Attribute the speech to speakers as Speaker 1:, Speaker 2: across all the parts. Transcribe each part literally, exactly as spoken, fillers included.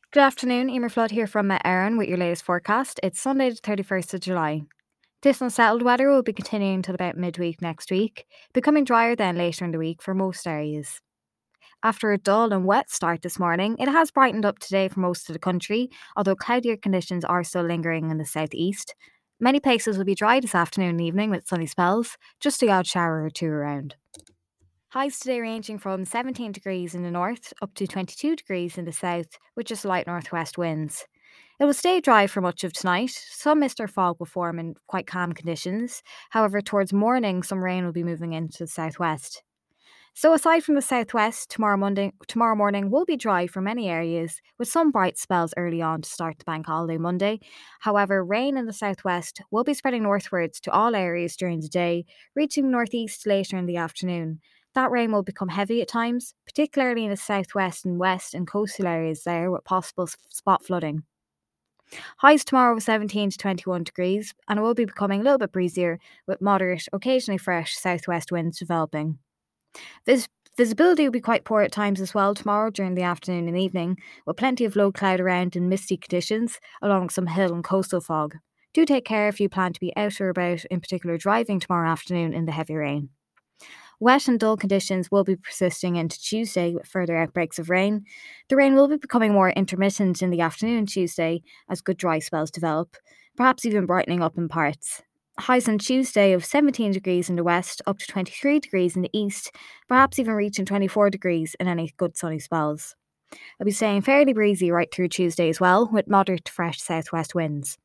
Speaker 1: Good afternoon, Emer Flood here from Met Éireann with your latest forecast. It's Sunday the thirty-first of July. This unsettled weather will be continuing till about midweek next week, becoming drier then later in the week for most areas. After a dull and wet start this morning, it has brightened up today for most of the country, although cloudier conditions are still lingering in the southeast. Many places will be dry this afternoon and evening with sunny spells, just the odd shower or two around. Highs today ranging from seventeen degrees in the north up to twenty-two degrees in the south, with just light northwest winds. It will stay dry for much of tonight. Some mist or fog will form in quite calm conditions. However, towards morning, some rain will be moving into the southwest. So, aside from the southwest, tomorrow, Monday, tomorrow morning will be dry for many areas, with some bright spells early on to start the bank holiday Monday. However, rain in the southwest will be spreading northwards to all areas during the day, reaching northeast later in the afternoon. That rain will become heavy at times, particularly in the southwest and west and coastal areas there, with possible s- spot flooding. Highs tomorrow of seventeen to twenty-one degrees, and it will be becoming a little bit breezier, with moderate, occasionally fresh southwest winds developing. Vis- visibility will be quite poor at times as well tomorrow during the afternoon and evening, with plenty of low cloud around and misty conditions, along with some hill and coastal fog. Do take care if you plan to be out or about, in particular driving tomorrow afternoon in the heavy rain. Wet and dull conditions will be persisting into Tuesday with further outbreaks of rain. The rain will be becoming more intermittent in the afternoon Tuesday as good dry spells develop, perhaps even brightening up in parts. Highs on Tuesday of seventeen degrees in the west up to twenty-three degrees in the east, perhaps even reaching twenty-four degrees in any good sunny spells. I'll be staying fairly breezy right through Tuesday as well, with moderate to fresh southwest winds.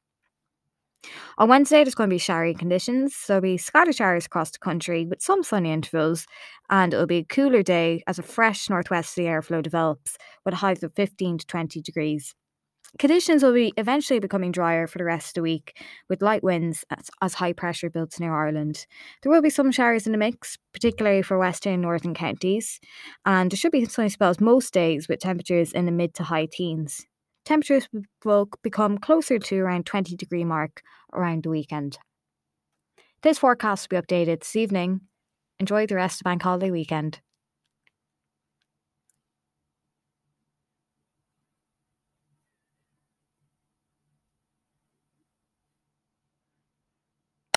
Speaker 1: On Wednesday, there's going to be showery conditions, so there'll be scattered showers across the country with some sunny intervals, and it'll be a cooler day as a fresh northwesterly airflow develops with highs of fifteen to twenty degrees. Conditions will be eventually becoming drier for the rest of the week, with light winds as, as high pressure builds near Ireland. There will be some showers in the mix, particularly for western and northern counties, and there should be sunny spells most days with temperatures in the mid to high teens. Temperatures will become closer to around twenty degree mark around the weekend. This forecast will be updated this evening. Enjoy the rest of the bank holiday weekend.